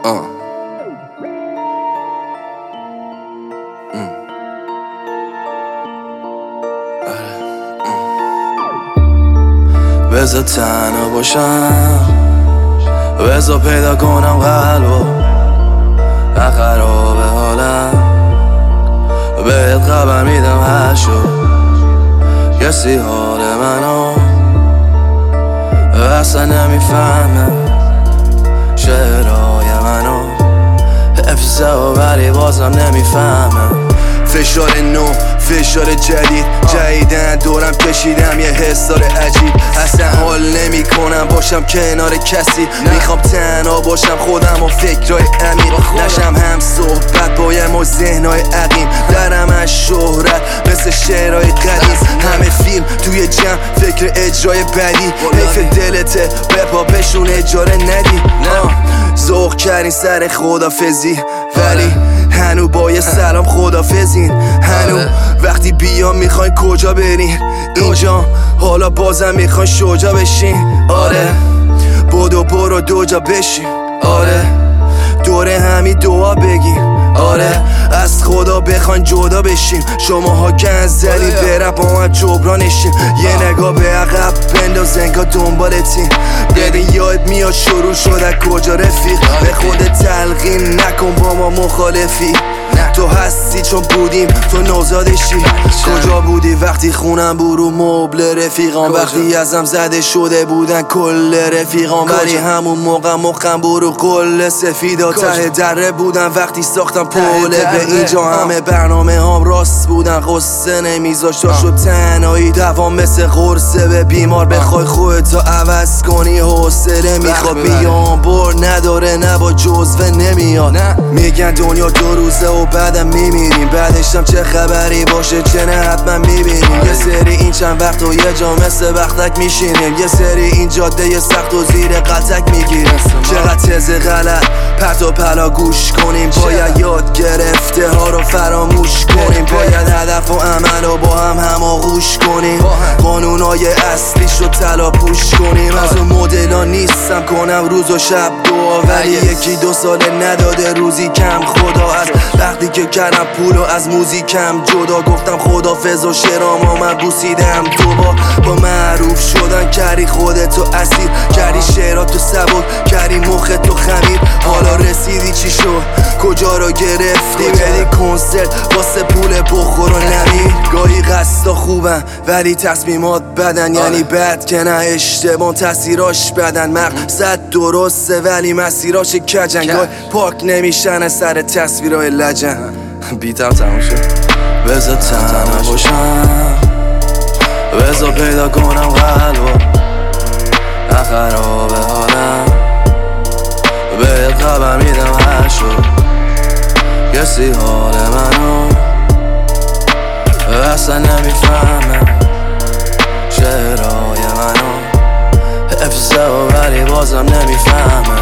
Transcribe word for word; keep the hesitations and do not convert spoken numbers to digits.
آه. ام. بذار تنها باشم، بذار پیدا کنم قلبو خراب حالم، بهت خبر میدم هر شد کسی حال منو اصلا نمیفهمه، شعرهای منو حفظه و ولی بازم نمیفهمه. فشار نو، فشار جدید، جدیدن دورم کشیدم یه حسار عجیب. اصلا حال نمی کنم باشم کنار کسی، میخوام تنها باشم خودم و فکرهای عمیق، نشم هم صحبت بایم و ذهنهای عقیم، درم از شهرت مثل شعرهای قدیم، همه فیلم توی جمع فکر اجرای بدی، حیف دلته بپا بشون اجاره ندی. ذوق کردین سر خدافزی ولی هنو با یه سلام خدافزین، هنو وقتی بیام میخواین کجا برین اینجا، حالا بازم میخواین شجا بشین. آره بدو برو دو جا بشین، آره دوره همین دعا بگیم، آره از خدا بخواین جدا بشیم. شماها گند زدید برم با من جبرانشیم، یه نگاه به عقب بنداز انگار دنبالتیم، بدین یاد میاد شروع شد کجا رفیق، به خودت تلقین نکن با ما مخالفی، تو هستی چون بودیم تو نوزادشی. کجا بودی وقتی خونم برو مبل رفیقان، وقتی ازم زده شده بودن کل رفیقان، ولی همون موقع مخم برو قل سفیدا ته دره بودن وقتی ساختم پوله به اینجا، همه برنامه هم راست بودن قصه نمیذاشت تا شد تنهایی دوام مثل قرصه به بیمار، بخوای خودتو عوض کنی حوصله میخواد، بیام بر نداره نه با جزوه نمیاد، میگن دنیا دو روزه و بعدم میمیریم، بعدشم چه خبری باشه چه نه حتما میبینیم، یه سری این چند وقت و یه جا مثل وقتک میشینیم، یه سری این جاده یه سخت و زیر قطک میگیریم، چقدر تز غلط پرت و پلا گوش کنیم، باید یاد گرفته ها رو فراموش کنیم، باید هدف و عمل رو با هم هماغوش کنیم، قانونای اصلیش رو تلا پوش کنیم، از اون مدلا نیستم کنم روز و شب دعا، ولی یکی دو ساله نداده روزی کم خدا، از وقتی که کردم پولو از موزیکم جدا، گفتم خدافظ و شعرامو من بوسیدم دوبار، با معروف شدن کردی خودتو اسیر، کردی شعراتو سبک کردی مختو خمیر، حالا رسیدی چی شد کجا رو گرفتی، بدی کنسرت واسه پول بخور و نمیر، گاهی قصدا خوبن ولی تصمیمات بدن، یعنی بد که نه اشتباه تاثیراش بدن، مقصد درسته ولی مسیراش کجن، گاهی پاک نمیشن سر تصویرهای لجن. بیتم تموم شد، بذار تنها باشم، بذار پیدا کنم قلبو خراب حالم، بهت خبر میدم هر شد کسی حال منو اصلا نمیفهمه، شعرهای منو حفظه و ولی بازم نمیفهمه.